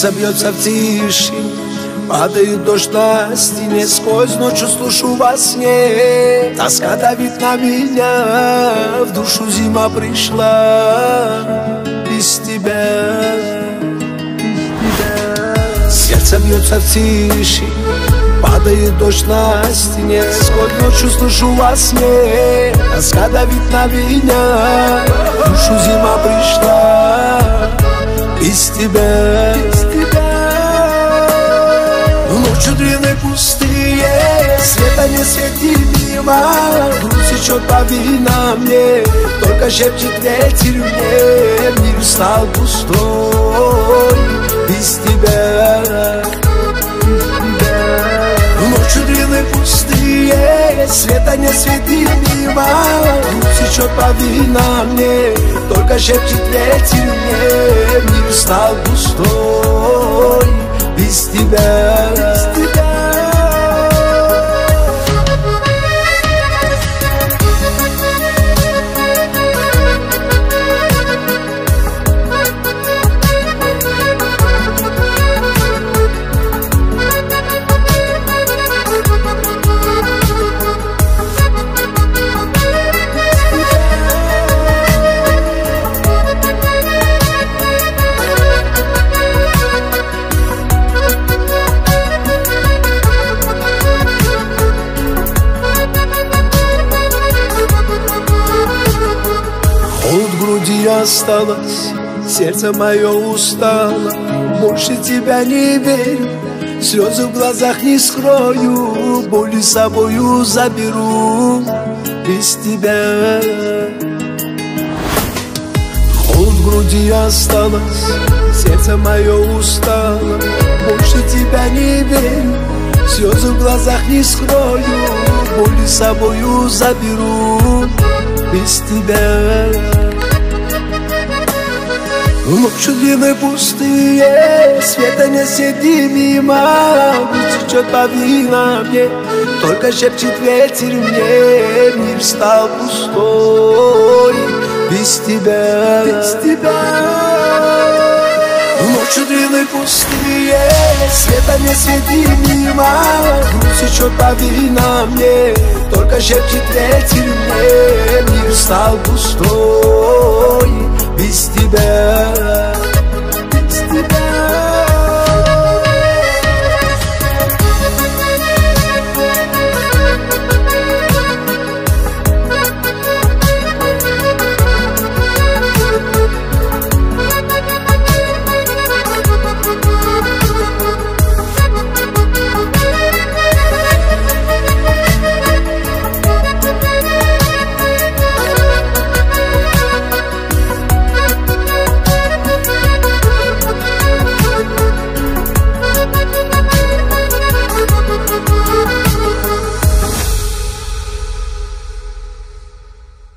Сердце бьется в тиши, падает дождь на стене, сквозь ночью слышу во сне. Тоска давит на меня, в душу зима пришла. Без тебя, сердце бьется в тиши, падает дождь на стене, сквозь ночью слышу во сне. Тоска давит на меня, в душу зима пришла. Без тебя, ночью длинной пустые, света не свети мимо. Грудь течет по винам мне, только шепчет ветер мне. Мир стал пустой без тебя. Ночью длинной пустые, света не свети мимо. Грудь течет по винам мне, только шепчет ветер мне. Мир стал пустой без тебя, без тебя. Холод в груди осталось, сердце мое устало. Больше тебя не верю, слезы в глазах не скрою. Боль с собою заберу без тебя. Холод в груди осталось, сердце мое устало. Больше тебя не верю, слезы в глазах не скрою. Боль с собою заберу без тебя. Ночью длинной пустые, света не сиди мимо. Грудь течет по винам мне, только шепчет ветер мне. Мир стал пустой без тебя, без тебя. Ночью длинной пустые, света не свети мимо. Грудь течет по винам мне, только шепчет ветер мне. Мир стал пустой без тебя.